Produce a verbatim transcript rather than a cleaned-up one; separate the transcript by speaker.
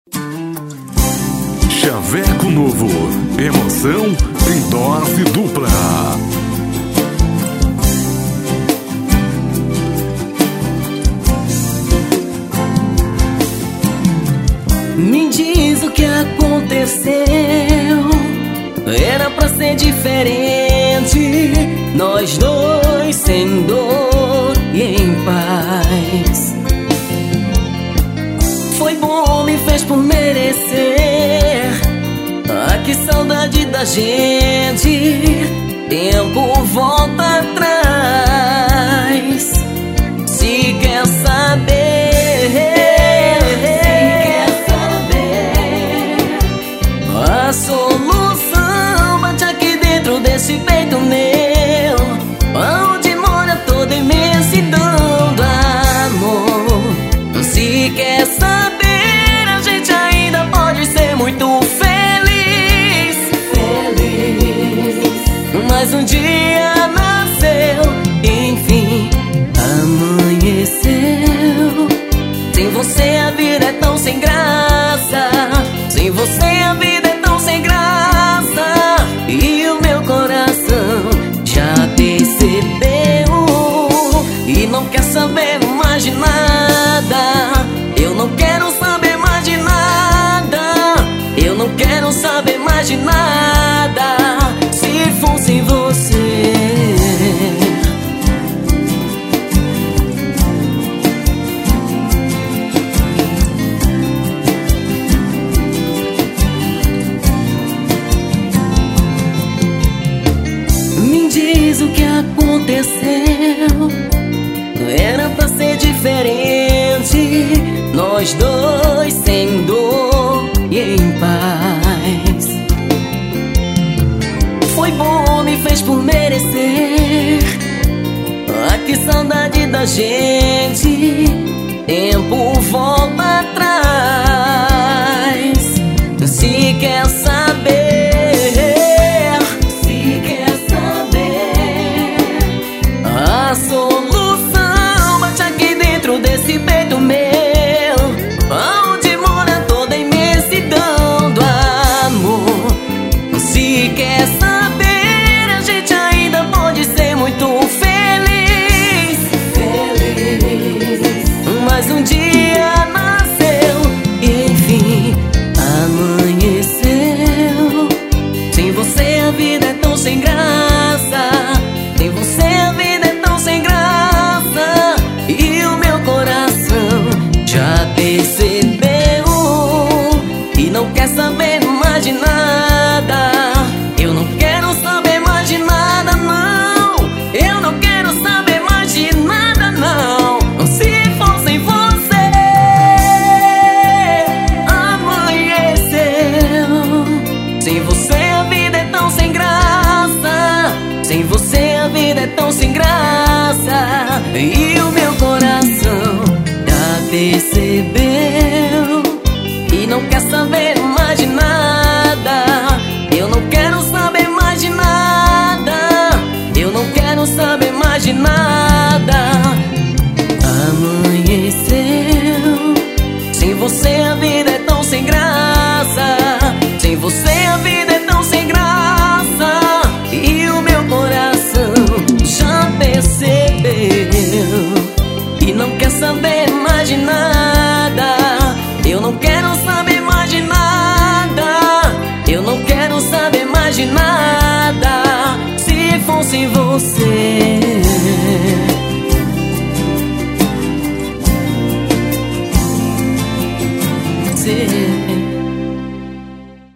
Speaker 1: Chaveco Novo, emoção em dose dupla.
Speaker 2: Me diz o que aconteceu. Era pra ser diferente, nós dois sem dor e em paz. Foi bom, me fez por merecer. Ah, que saudade da gente. Tempo volta atrás. Se quer saber, se quer saber, a solução bate aqui dentro desse peito meu, onde mora toda imensidão do amor. Se quer saber, a gente ainda pode ser muito feliz, feliz. Mas um dia nasceu, enfim, amanheceu. Sem você a vida é tão sem graça. Sem você a vida é tão sem graça. E o meu coração já percebeu e não quer saber mais de nada. Eu não quero saber mais de nada. Eu não quero saber mais de nada. Se fosse você. Me diz o que aconteceu. Era pra ser diferente, nós dois sem dor e em paz. Foi bom, me fez por merecer. Ah, que saudade da gente. Tempo volta atrás. Se quer saber, se quer saber, a solução bate aqui dentro desse peito meu, onde mora toda a imensidão do amor. Se quer saber, a gente ainda pode ser muito feliz, feliz. Mas um dia nasceu, enfim, amanheceu. Sem você a vida é tão sem graça. Sem você a vida é tão sem graça. E o meu coração já percebeu e não quer saber mais de nada. Eu não quero saber mais de nada, não. Eu não quero saber mais de nada, não. Se fosse você, amanheceu. Sem você a vida é tão sem graça. Sem você a vida é tão sem graça. E o meu coração já percebeu e não quer saber mais de nada. Eu não quero saber mais de nada. Eu não quero saber mais de nada. Amanheceu. Sem você a vida é tão sem graça. Sem você a vida é tão sem graça. E o meu coração já percebeu e não quer saber mais de nada. Eu não quero saber mais de nada. Eu não quero saber mais de nada. Se fosse você. Você